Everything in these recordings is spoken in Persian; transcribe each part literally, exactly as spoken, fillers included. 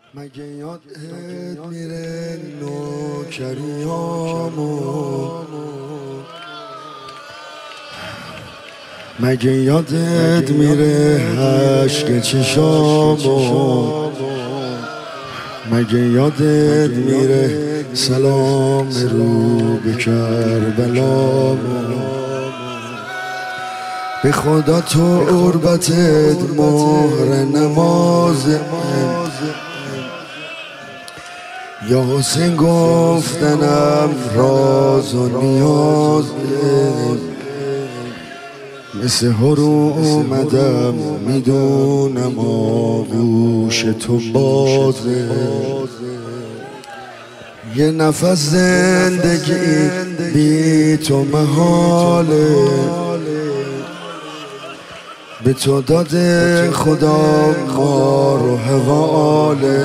مگه یادت میره نوکریامو، مگه یادت میره عشق چشامو، مگه یادت میره سلام رو به کربلامو. به خدا تو عربتت مهر نمازه، یا حسین گفتنم راز و نیازه. مثل هرو اومدم میدونم آغوش تو بازه. یه نفس زندگی بی تو محاله، به تو داده خدا ما رو حواله.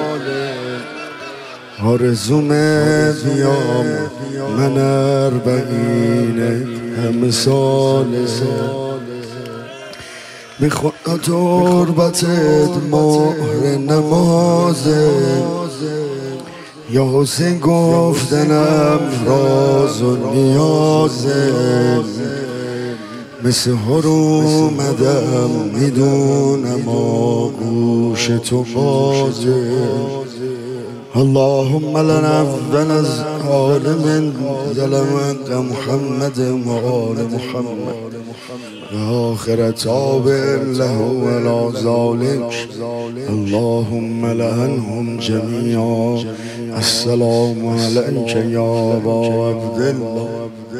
آرزومه بیام من اربعین همه ساله. به خدا تربتت مهر نمازه، یا حسین گفتنم راز و نیازه. مثل هر اومدم میدونم آغوش تو بازه. اللهم لنا ونزال من ظلمك محمد وآل محمد وآخر تابع له ولا ذلك. اللهم لعنهم جميعا. السلام عليك يا ابا عبدالله.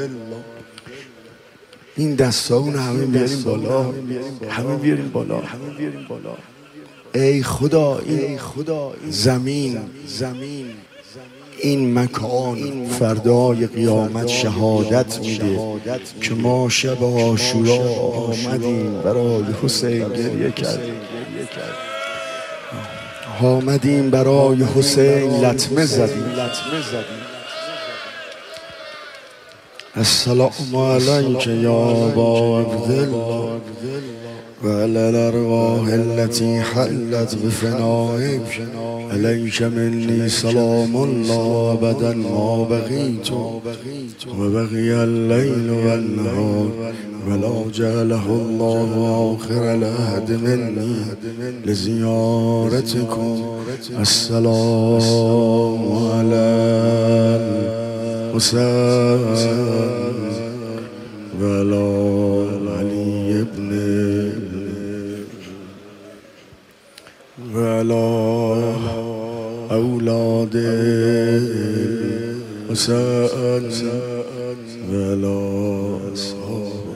این دستاون همه بیاریم بالا، همه بیاریم بالا. ای خدا، این زمین زمین این مکان فردای قیامت شهادت میده که ما شب عاشورا آمدیم برای حسین گریه کردیم، آمدیم برای حسین لطمه زدیم. السلام علیک یا ابا عبدالله و علی الارواح التي حلت بفنائك. علیک منی سلام الله ابدا ما بقیت و بقی اللیل و النهار ولا جعله الله آخر العهد منی لزیارتکم. السلام علی حسین ولا علی ابن ولا اولاد حسین ولا اصحاب